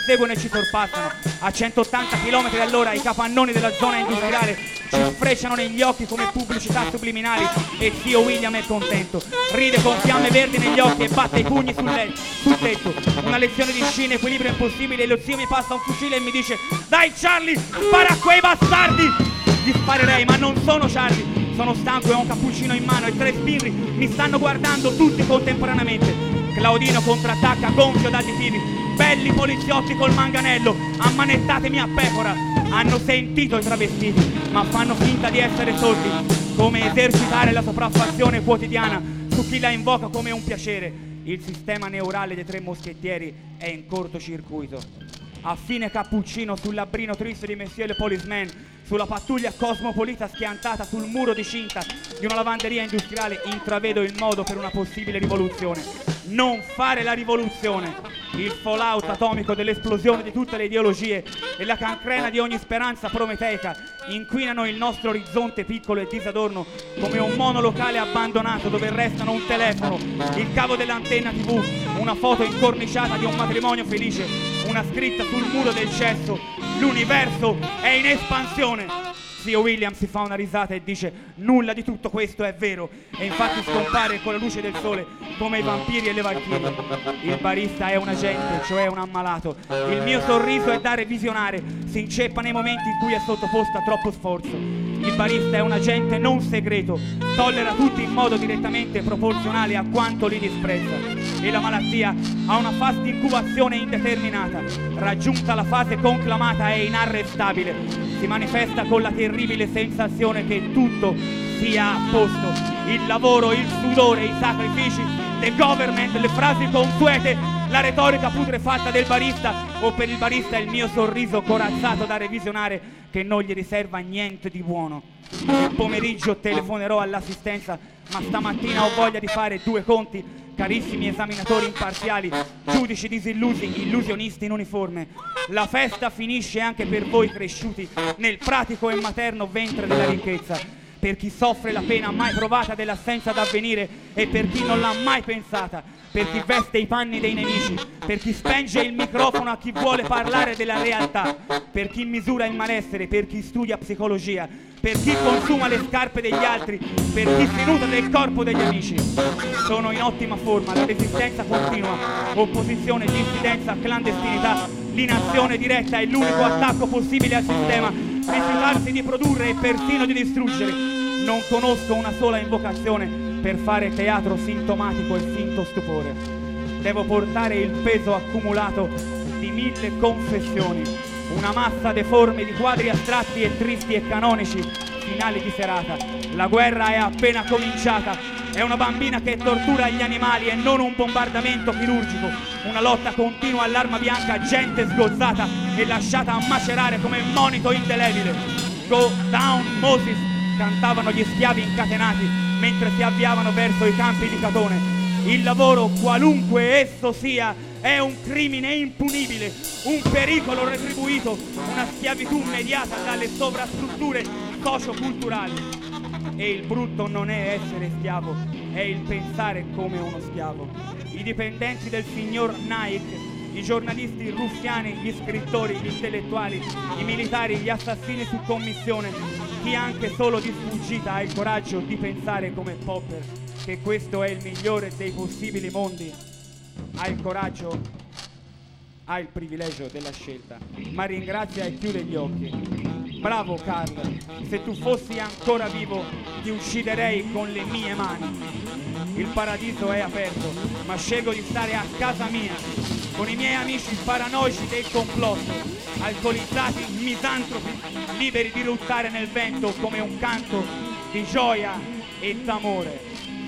perseguono e ci sorpassano. A 180 km all'ora i capannoni della zona industriale ci sfrecciano negli occhi come pubblicità subliminali e zio William è contento. Ride con fiamme verdi negli occhi e batte i pugni sul tetto. Una lezione di sci in equilibrio impossibile e lo zio mi passa un fucile e mi dice: dai Charlie, spara a quei bastardi! Gli sparerei, ma non sono Charlie. Sono stanco e ho un cappuccino in mano e 3 sbirri mi stanno guardando tutti contemporaneamente. Claudino contrattacca gonfio d'additivi. Belli poliziotti col manganello, ammanettatemi a pecora. Hanno sentito i travestiti, ma fanno finta di essere sordi. Come esercitare la sopraffazione quotidiana su chi la invoca come un piacere. Il sistema neurale dei 3 moschettieri è in cortocircuito. A fine cappuccino sul labbrino triste di Monsieur le Policeman, sulla pattuglia cosmopolita schiantata sul muro di cinta di una lavanderia industriale, intravedo il modo per una possibile rivoluzione. Non fare la rivoluzione. Il fallout atomico dell'esplosione di tutte le ideologie e la cancrena di ogni speranza prometeica inquinano il nostro orizzonte piccolo e disadorno come un monolocale abbandonato dove restano un telefono, il cavo dell'antenna TV, una foto incorniciata di un matrimonio felice, una scritta sul muro del cesso: l'universo è in espansione. Zio William si fa una risata e dice: nulla di tutto questo è vero, e infatti scompare con la luce del sole come i vampiri e le valchirie. Il barista è un agente, cioè un ammalato. Il mio sorriso è da revisionare, si inceppa nei momenti in cui è sottoposto a troppo sforzo. Il barista è un agente non segreto, tollera tutti in modo direttamente proporzionale a quanto li disprezza. E la malattia ha una fase di incubazione indeterminata. Raggiunta la fase conclamata è inarrestabile. Si manifesta con la terribile sensazione che tutto sia a posto. Il lavoro, il sudore, i sacrifici, the government, le frasi consuete, la retorica putrefatta del barista, o per il barista il mio sorriso corazzato da revisionare che non gli riserva niente di buono. Il pomeriggio telefonerò all'assistenza, ma stamattina ho voglia di fare 2 conti. Carissimi esaminatori imparziali, giudici disillusi, illusionisti in uniforme, la festa finisce anche per voi cresciuti nel pratico e materno ventre della ricchezza. Per chi soffre la pena mai provata dell'assenza d'avvenire e per chi non l'ha mai pensata, per chi veste i panni dei nemici, per chi spenge il microfono a chi vuole parlare della realtà, per chi misura il malessere, per chi studia psicologia, per chi consuma le scarpe degli altri, per chi si nutre del corpo degli amici. Sono in ottima forma, la resistenza continua, opposizione, dissidenza, clandestinità, l'inazione diretta è l'unico attacco possibile al sistema, rifiutarsi di produrre e persino di distruggere. Non conosco una sola invocazione per fare teatro sintomatico e finto stupore. Devo portare il peso accumulato di 1000 confessioni, una massa deforme di quadri astratti e tristi e canonici, finali di serata. La guerra è appena cominciata, è una bambina che tortura gli animali e non un bombardamento chirurgico, una lotta continua all'arma bianca, gente sgozzata e lasciata a macerare come monito indelebile. Go down Moses, cantavano gli schiavi incatenati mentre si avviavano verso i campi di Catone. Il lavoro, qualunque esso sia, è un crimine impunibile, un pericolo retribuito, una schiavitù mediata dalle sovrastrutture socio-culturali. E il brutto non è essere schiavo, è il pensare come uno schiavo. I dipendenti del signor Nike, i giornalisti russiani, gli scrittori, gli intellettuali, i militari, gli assassini su commissione, chi anche solo di sfuggita ha il coraggio di pensare come Popper che questo è il migliore dei possibili mondi, ha il coraggio, ha il privilegio della scelta, ma ringrazia e chiude gli occhi. Bravo Carl, se tu fossi ancora vivo ti ucciderei con le mie mani. Il paradiso è aperto, ma scelgo di stare a casa mia con i miei amici paranoici del complotto, alcolizzati, misantropi, liberi di ruttare nel vento come un canto di gioia e d'amore.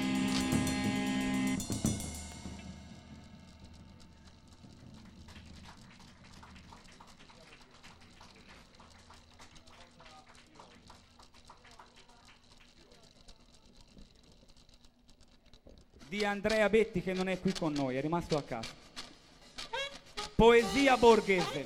Di Andrea Betti, che non è qui con noi, è rimasto a casa. Poesia borghese.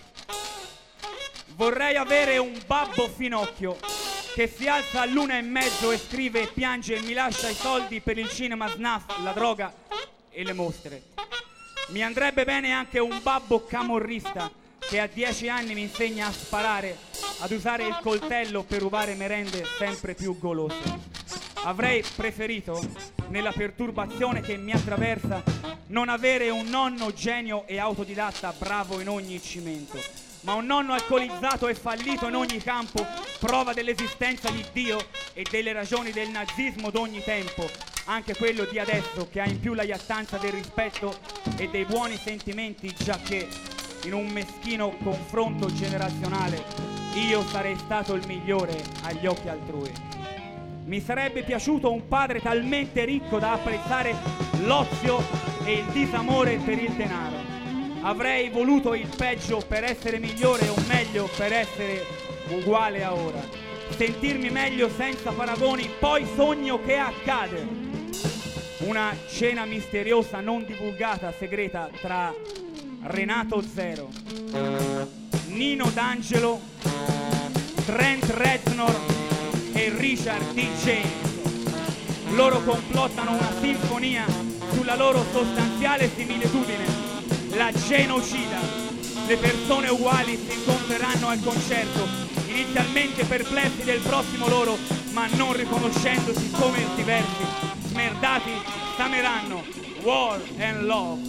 Vorrei avere un babbo finocchio che si alza all'1:30 e scrive e piange e mi lascia i soldi per il cinema snuff, la droga e le mostre. Mi andrebbe bene anche un babbo camorrista che a 10 anni mi insegna a sparare, ad usare il coltello per rubare merende sempre più golose. Avrei preferito, nella perturbazione che mi attraversa, non avere un nonno genio e autodidatta bravo in ogni cimento, ma un nonno alcolizzato e fallito in ogni campo, prova dell'esistenza di Dio e delle ragioni del nazismo d'ogni tempo, anche quello di adesso che ha in più la iattanza del rispetto e dei buoni sentimenti, giacché in un meschino confronto generazionale io sarei stato il migliore agli occhi altrui. Mi sarebbe piaciuto un padre talmente ricco da apprezzare l'ozio e il disamore per il denaro. Avrei voluto il peggio per essere migliore o meglio per essere uguale a ora. Sentirmi meglio senza paragoni, poi sogno che accade. Una cena misteriosa non divulgata, segreta, tra Renato Zero, Nino D'Angelo, Trent Reznor e Richard D. James. Loro complottano una sinfonia sulla loro sostanziale similitudine, la genocida. Le persone uguali si incontreranno al concerto, inizialmente perplessi del prossimo loro, ma non riconoscendosi come diversi. Smerdati stameranno War and Love.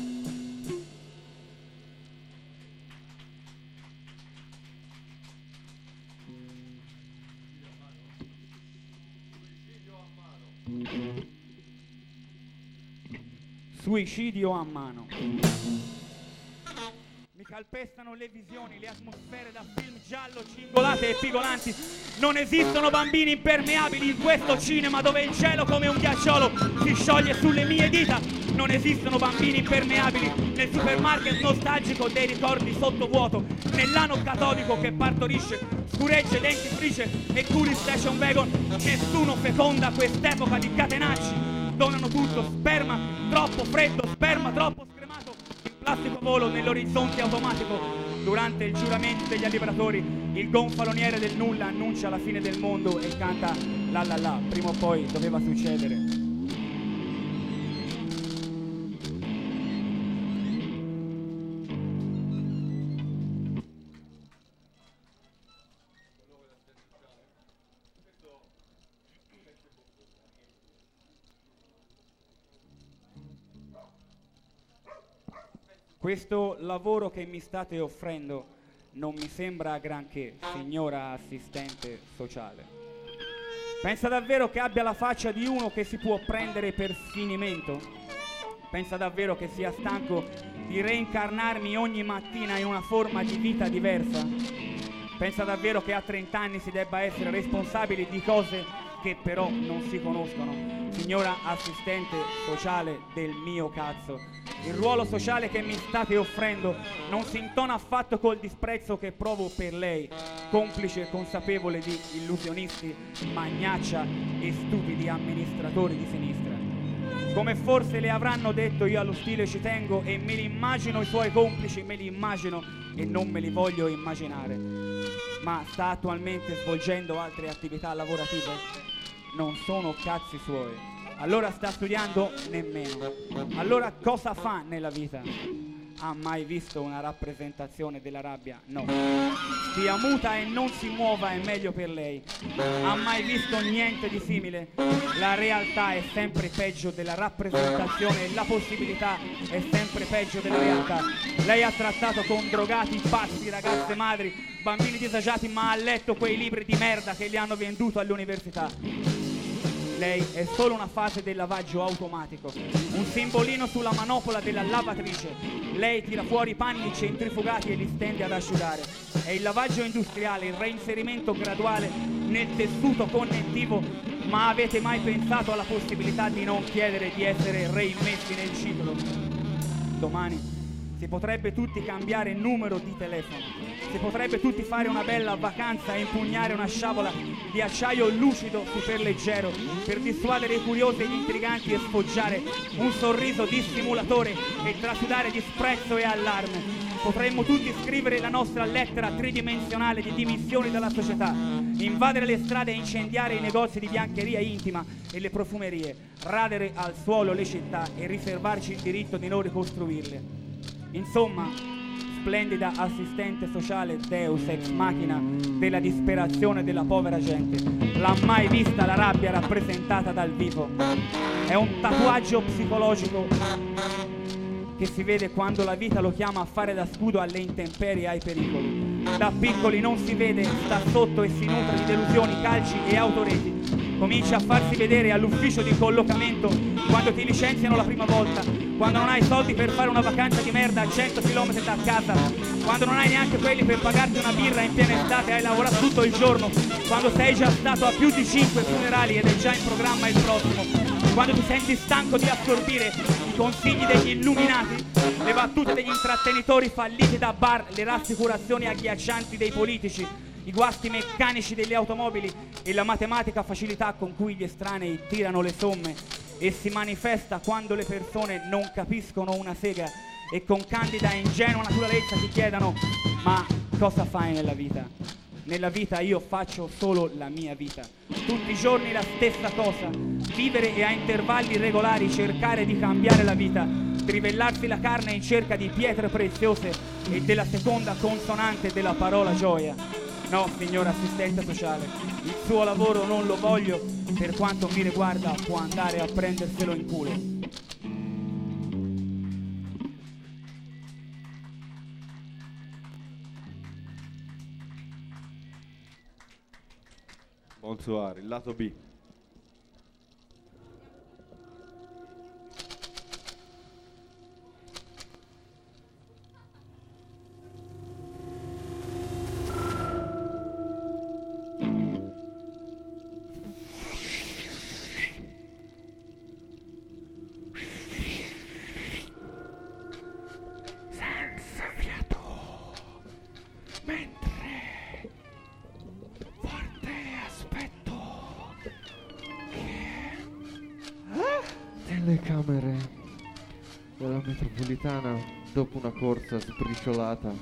Suicidio a mano. Mi calpestano le visioni, le atmosfere da film giallo, cingolate e pigolanti. Non esistono bambini impermeabili in questo cinema dove il cielo come un ghiacciolo si scioglie sulle mie dita. Non esistono bambini impermeabili nel supermarket nostalgico dei ricordi sottovuoto, nell'ano catodico che partorisce, scuregge, dentifrice e curi station wagon. Nessuno feconda quest'epoca di catenacci. Donano tutto, sperma troppo freddo, sperma troppo scremato, in plastico volo nell'orizzonte automatico. Durante il giuramento degli alliberatori, il gonfaloniere del nulla annuncia la fine del mondo e canta la la la, prima o poi doveva succedere. Questo lavoro che mi state offrendo non mi sembra granché, signora assistente sociale. Pensa davvero che abbia la faccia di uno che si può prendere per finimento? Pensa davvero che sia stanco di reincarnarmi ogni mattina in una forma di vita diversa? Pensa davvero che a 30 anni si debba essere responsabili di cose che però non si conoscono? Signora assistente sociale del mio cazzo, il ruolo sociale che mi state offrendo non si intona affatto col disprezzo che provo per lei, complice e consapevole di illusionisti, magnaccia e stupidi amministratori di sinistra. Come forse le avranno detto, io allo stile ci tengo e me li immagino i suoi complici, me li immagino e non me li voglio immaginare. Ma sta attualmente svolgendo altre attività lavorative? Non sono cazzi suoi. Allora sta studiando? Nemmeno. Allora cosa fa nella vita? Ha mai visto una rappresentazione della rabbia? No. Stia muta e non si muova, è meglio per lei. Ha mai visto niente di simile? La realtà è sempre peggio della rappresentazione e la possibilità è sempre peggio della realtà. Lei ha trattato con drogati, pazzi, ragazze madri, bambini disagiati, ma ha letto quei libri di merda che gli hanno venduto all'università. Lei è solo una fase del lavaggio automatico, un simbolino sulla manopola della lavatrice. Lei tira fuori i panni centrifugati e li stende ad asciugare. È il lavaggio industriale, il reinserimento graduale nel tessuto connettivo. Ma avete mai pensato alla possibilità di non chiedere di essere reimmessi nel ciclo? Domani si potrebbe tutti cambiare numero di telefono, si potrebbe tutti fare una bella vacanza e impugnare una sciabola di acciaio lucido superleggero per dissuadere i curiosi e gli intriganti e sfoggiare un sorriso dissimulatore e trasudare disprezzo e allarme. potremmo tutti scrivere la nostra lettera tridimensionale di dimissioni dalla società, invadere le strade e incendiare i negozi di biancheria intima e le profumerie, radere al suolo le città e riservarci il diritto di non ricostruirle. Insomma, splendida assistente sociale Deus ex machina della disperazione della povera gente, l'ha mai vista la rabbia rappresentata dal vivo? È un tatuaggio psicologico che si vede quando la vita lo chiama a fare da scudo alle intemperie e ai pericoli. Da piccoli non si vede, sta sotto e si nutre di delusioni, calci e autoreti. Comincia a farsi vedere all'ufficio di collocamento quando ti licenziano la prima volta, quando non hai soldi per fare una vacanza di merda a 100 km da casa, quando non hai neanche quelli per pagarti una birra in piena estate e hai lavorato tutto il giorno, quando sei già stato a più di 5 funerali ed è già in programma il prossimo, quando ti senti stanco di assorbire i consigli degli illuminati, le battute degli intrattenitori falliti da bar, le rassicurazioni agghiaccianti dei politici, i guasti meccanici delle automobili e la matematica facilità con cui gli estranei tirano le somme, e si manifesta quando le persone non capiscono una sega e con candida e ingenua naturalezza ti chiedono: ma cosa fai nella vita? Nella vita io faccio solo la mia vita, tutti i giorni la stessa cosa, vivere e a intervalli regolari cercare di cambiare la vita, trivellarsi la carne in cerca di pietre preziose e della seconda consonante della parola gioia. No, signora assistente sociale, il suo lavoro non lo voglio, per quanto mi riguarda può andare a prenderselo in culo. Bonsoir, il lato B. Telecamere della metropolitana dopo una corsa sbriciolata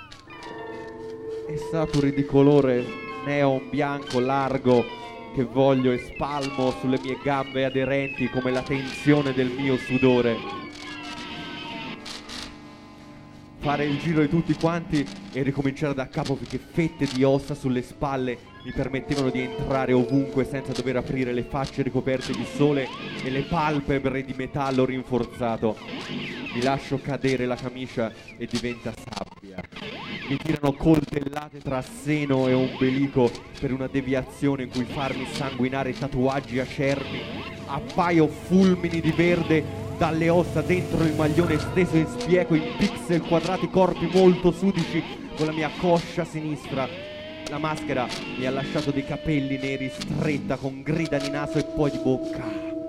e saturi di colore neon bianco largo che voglio e spalmo sulle mie gambe aderenti come la tensione del mio sudore. Fare il giro di tutti quanti e ricominciare da capo finché fette di ossa sulle spalle mi permettevano di entrare ovunque senza dover aprire le facce ricoperte di sole e le palpebre di metallo rinforzato. Mi lascio cadere la camicia e diventa sabbia. Mi tirano coltellate tra seno e ombelico per una deviazione in cui farmi sanguinare tatuaggi acerbi. Appaio fulmini di verde dalle ossa dentro il maglione steso e spieco in pixel quadrati corpi molto sudici con la mia coscia sinistra. La maschera mi ha lasciato dei capelli neri stretta con grida di naso e poi di bocca.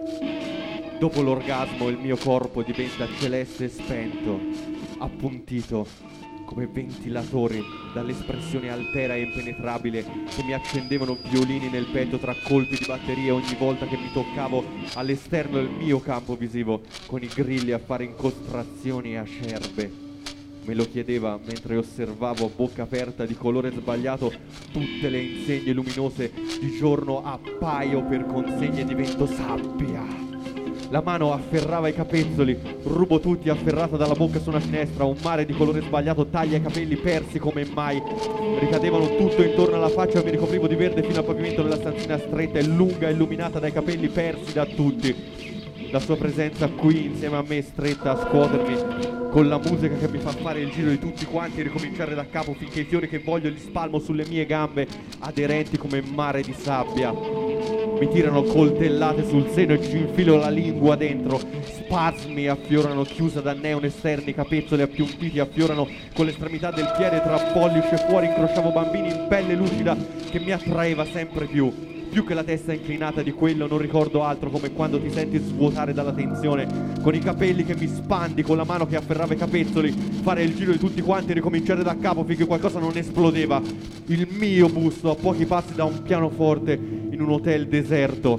Dopo l'orgasmo il mio corpo diventa celeste e spento, appuntito come ventilatori dall'espressione altera e impenetrabile che mi accendevano violini nel petto tra colpi di batteria ogni volta che mi toccavo all'esterno del mio campo visivo con i grilli a fare incostrazioni acerbe. Me lo chiedeva mentre osservavo a bocca aperta di colore sbagliato tutte le insegne luminose di giorno appaio per consegne divento sabbia. La mano afferrava i capezzoli, rubo tutti afferrata dalla bocca su una finestra, un mare di colore sbagliato taglia i capelli persi come mai. Ricadevano tutto intorno alla faccia e mi ricoprivo di verde fino al pavimento della stanzina stretta e lunga illuminata dai capelli persi da tutti. La sua presenza qui insieme a me stretta a scuotermi con la musica che mi fa fare il giro di tutti quanti e ricominciare da capo finché i fiori che voglio li spalmo sulle mie gambe aderenti come mare di sabbia. Mi tirano coltellate sul seno e ci infilo la lingua dentro. Spasmi affiorano chiusa da neon esterni, capezzoli appiumpiti affiorano con l'estremità del piede tra pollice e fuori. Incrociavo bambini in pelle lucida che mi attraeva sempre più. Più che la testa inclinata di quello non ricordo altro come quando ti senti svuotare dalla tensione, con i capelli che mi spandi, con la mano che afferrava i capezzoli, fare il giro di tutti quanti e ricominciare da capo finché qualcosa non esplodeva. Il mio busto a pochi passi da un pianoforte in un hotel deserto.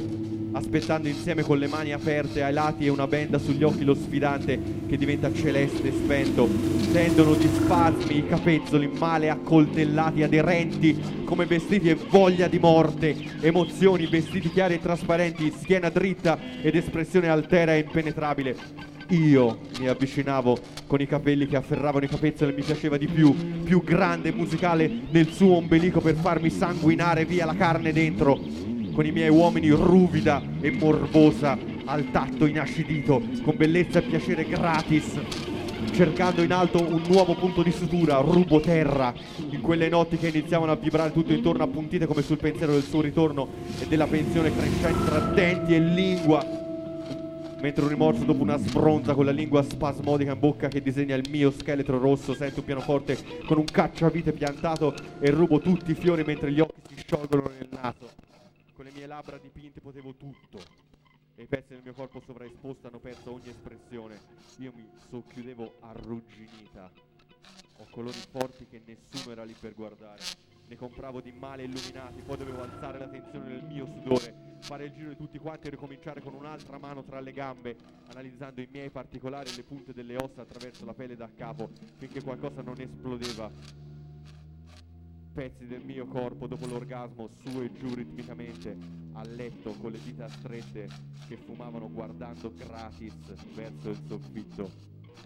aspettando insieme con le mani aperte ai lati e una benda sugli occhi lo sfidante che diventa celeste e spento. Tendono di spasmi i capezzoli male accoltellati, aderenti come vestiti e voglia di morte, emozioni, vestiti chiari e trasparenti, schiena dritta ed espressione altera e impenetrabile. Io mi avvicinavo con i capelli che afferravano i capezzoli e mi piaceva di più grande e musicale nel suo ombelico per farmi sanguinare via la carne dentro, con i miei uomini ruvida e morbosa, al tatto inacidito, con bellezza e piacere gratis, cercando in alto un nuovo punto di sutura, rubo terra, in quelle notti che iniziavano a vibrare tutto intorno appuntite come sul pensiero del suo ritorno e della pensione crescente tra denti e lingua. Mentre un rimorso dopo una sbronza con la lingua spasmodica in bocca che disegna il mio scheletro rosso, sento un pianoforte con un cacciavite piantato e rubo tutti i fiori mentre gli occhi si sciolgono nel naso. Con le mie labbra dipinte potevo tutto e i pezzi del mio corpo sovraesposto hanno perso ogni espressione. Io mi socchiudevo arrugginita. Ho colori forti che nessuno era lì per guardare. Ne compravo di male illuminati, poi dovevo alzare la tensione del mio sudore, fare il giro di tutti quanti e ricominciare con un'altra mano tra le gambe, analizzando i miei particolari e le punte delle ossa attraverso la pelle da capo, finché qualcosa non esplodeva. Pezzi del mio corpo dopo l'orgasmo su e giù ritmicamente, a letto con le dita strette che fumavano guardando gratis verso il soffitto.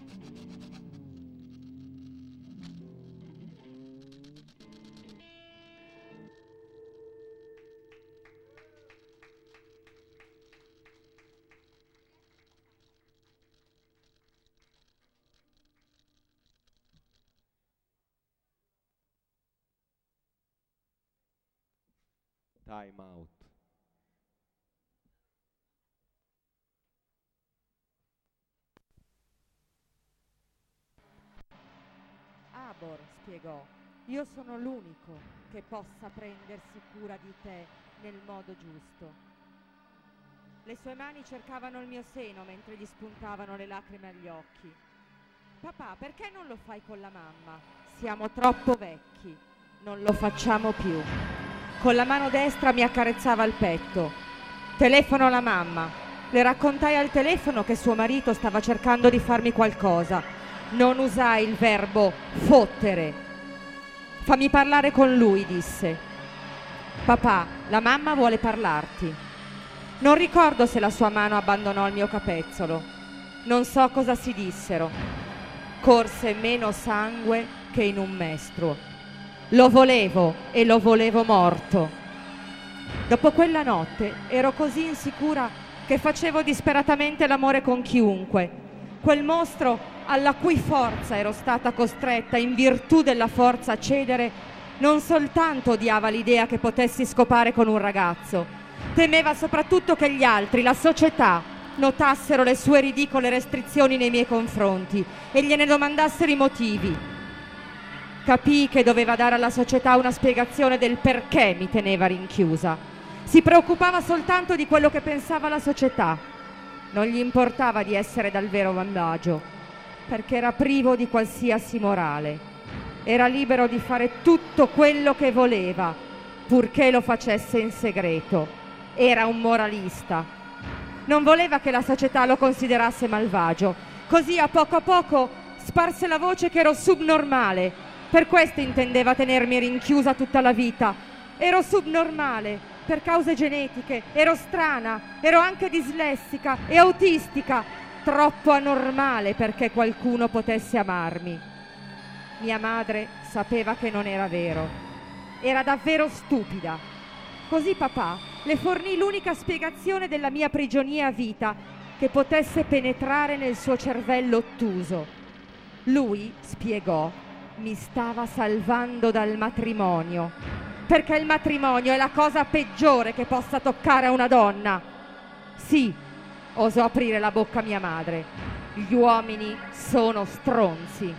Time out. Abor spiegò, io sono l'unico che possa prendersi cura di te nel modo giusto. Le sue mani cercavano il mio seno mentre gli spuntavano le lacrime agli occhi. Papà, perché non lo fai con la mamma? Siamo troppo vecchi, non lo facciamo più. Con la mano destra mi accarezzava il petto. Telefono alla mamma. Le raccontai al telefono che suo marito stava cercando di farmi qualcosa. Non usai il verbo fottere. Fammi parlare con lui, disse. Papà, la mamma vuole parlarti. Non ricordo se la sua mano abbandonò il mio capezzolo. Non so cosa si dissero. Corse meno sangue che in un mestruo. Lo volevo e lo volevo morto. Dopo quella notte ero così insicura che facevo disperatamente l'amore con chiunque. Quel mostro alla cui forza ero stata costretta in virtù della forza a cedere non soltanto odiava l'idea che potessi scopare con un ragazzo, temeva soprattutto che gli altri, la società, notassero le sue ridicole restrizioni nei miei confronti e gliene domandassero i motivi. Capii che doveva dare alla società una spiegazione del perché mi teneva rinchiusa. Si preoccupava soltanto di quello che pensava la società. Non gli importava di essere dal vero malvagio, perché era privo di qualsiasi morale. Era libero di fare tutto quello che voleva, purché lo facesse in segreto. Era un moralista. Non voleva che la società lo considerasse malvagio. Così a poco sparse la voce che ero subnormale. Per questo intendeva tenermi rinchiusa tutta la vita. Ero subnormale per cause genetiche, ero strana, ero anche dislessica e autistica, troppo anormale perché qualcuno potesse amarmi. Mia madre sapeva che non era vero. Era davvero stupida. Così papà le fornì l'unica spiegazione della mia prigionia a vita che potesse penetrare nel suo cervello ottuso. Lui spiegò: mi stava salvando dal matrimonio, perché il matrimonio è la cosa peggiore che possa toccare a una donna. Sì, osò aprire la bocca mia madre, gli uomini sono stronzi.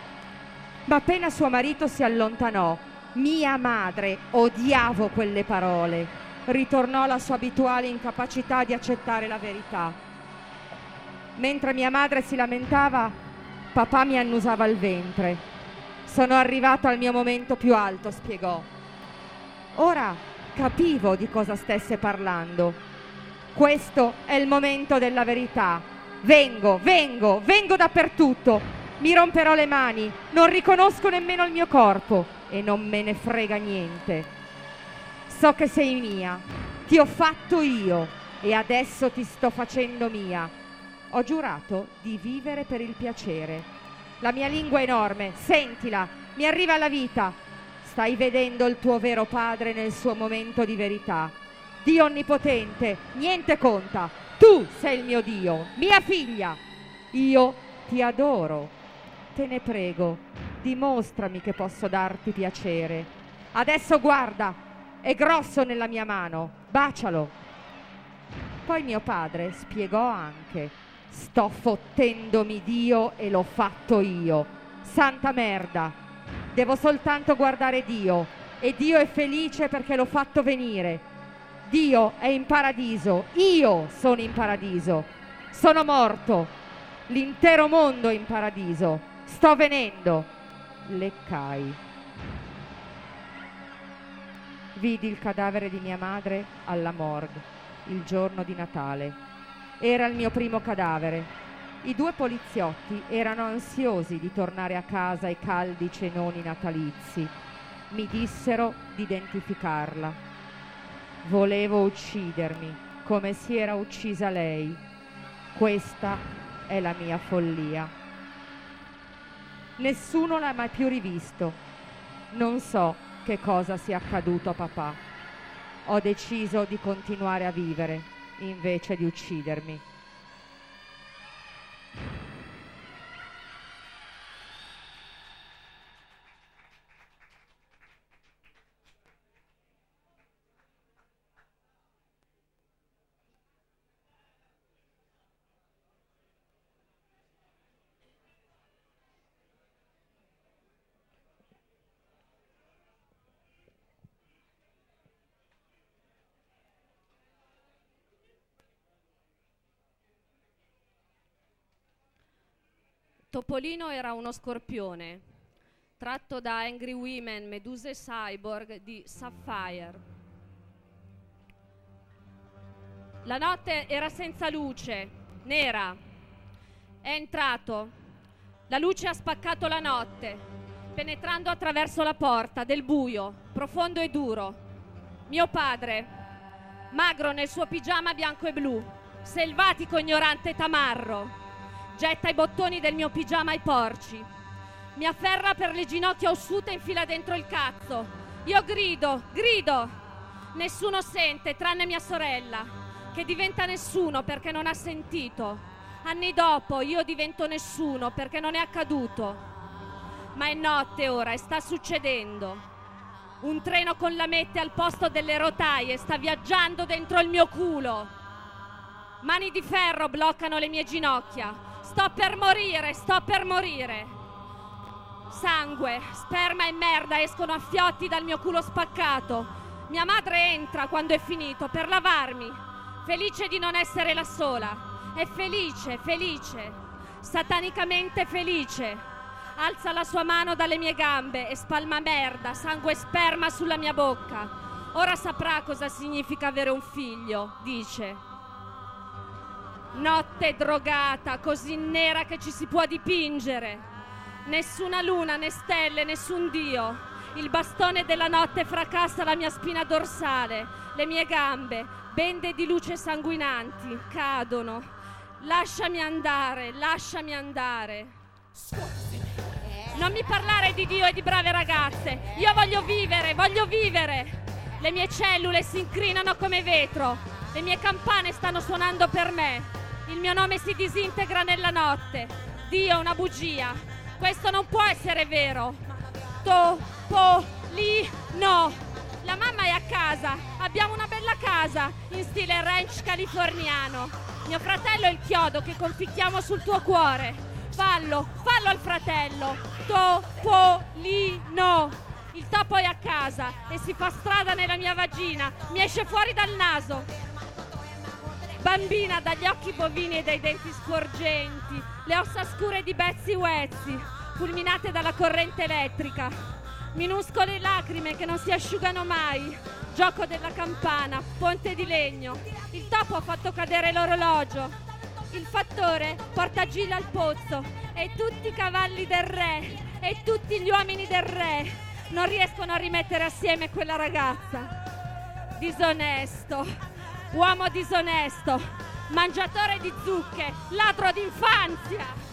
Ma appena suo marito si allontanò, mia madre, odiavo quelle parole, ritornò alla sua abituale incapacità di accettare la verità. Mentre mia madre si lamentava, papà mi annusava il ventre. Sono arrivato al mio momento più alto, spiegò. Ora capivo di cosa stesse parlando. Questo è il momento della verità. Vengo dappertutto. Mi romperò le mani, non riconosco nemmeno il mio corpo e non me ne frega niente. So che sei mia, ti ho fatto io e adesso ti sto facendo mia. Ho giurato di vivere per il piacere. La mia lingua è enorme, sentila, mi arriva la vita. Stai vedendo il tuo vero padre nel suo momento di verità. Dio onnipotente, niente conta. Tu sei il mio Dio, mia figlia. Io ti adoro. Te ne prego, dimostrami che posso darti piacere. Adesso guarda, è grosso nella mia mano, bacialo. Poi mio padre spiegò anche: sto fottendomi Dio e l'ho fatto io. Santa merda, devo soltanto guardare Dio e Dio è felice perché l'ho fatto venire. Dio è in paradiso, io sono in paradiso. Sono morto, l'intero mondo è in paradiso. Sto venendo. Leccai. Vidi il cadavere di mia madre alla morgue il giorno di Natale. Era il mio primo cadavere. I 2 poliziotti erano ansiosi di tornare a casa ai caldi cenoni natalizi. Mi dissero di identificarla. Volevo uccidermi come si era uccisa lei. Questa è la mia follia. Nessuno l'ha mai più rivisto. Non so che cosa sia accaduto a papà. Ho deciso di continuare a vivere invece di uccidermi. Topolino era uno scorpione, tratto da Angry Women, Meduse Cyborg di Sapphire. La notte era senza luce, nera. È entrato. La luce ha spaccato la notte, penetrando attraverso la porta del buio, profondo e duro. Mio padre, magro nel suo pigiama bianco e blu, selvatico, ignorante e tamarro, getta i bottoni del mio pigiama ai porci. Mi afferra per le ginocchia ossute e infila dentro il cazzo. Io grido. Nessuno sente, tranne mia sorella, che diventa nessuno perché non ha sentito. Anni dopo io divento nessuno perché non è accaduto. Ma è notte ora e sta succedendo. Un treno con lamette al posto delle rotaie sta viaggiando dentro il mio culo. Mani di ferro bloccano le mie ginocchia. Sto per morire. Sangue, sperma e merda escono a fiotti dal mio culo spaccato. Mia madre entra quando è finito per lavarmi, felice di non essere la sola. È felice, satanicamente felice. Alza la sua mano dalle mie gambe e spalma merda, sangue e sperma sulla mia bocca. Ora saprà cosa significa avere un figlio, dice. Notte drogata, così nera che ci si può dipingere. Nessuna luna, né stelle, nessun dio. Il bastone della notte fracassa la mia spina dorsale. Le mie gambe, bende di luce sanguinanti, cadono. Lasciami andare. Non mi parlare di Dio e di brave ragazze. Io voglio vivere. Le mie cellule si incrinano come vetro. Le mie campane stanno suonando per me. Il mio nome si disintegra nella notte. Dio è una bugia. Questo non può essere vero. Topolino. La mamma è a casa. Abbiamo una bella casa in stile ranch californiano. Mio fratello è il chiodo che conficchiamo sul tuo cuore. Fallo al fratello. Topolino. Il topo è a casa e si fa strada nella mia vagina. Mi esce fuori dal naso. Bambina dagli occhi bovini e dai denti sporgenti, le ossa scure di Betsy Wetsy, fulminate dalla corrente elettrica. minuscole lacrime che non si asciugano mai, gioco della campana, ponte di legno. Il topo ha fatto cadere l'orologio, il fattore porta Gila al pozzo e tutti i cavalli del re e tutti gli uomini del re non riescono a rimettere assieme quella ragazza. Disonesto, uomo disonesto, mangiatore di zucche, ladro d'infanzia.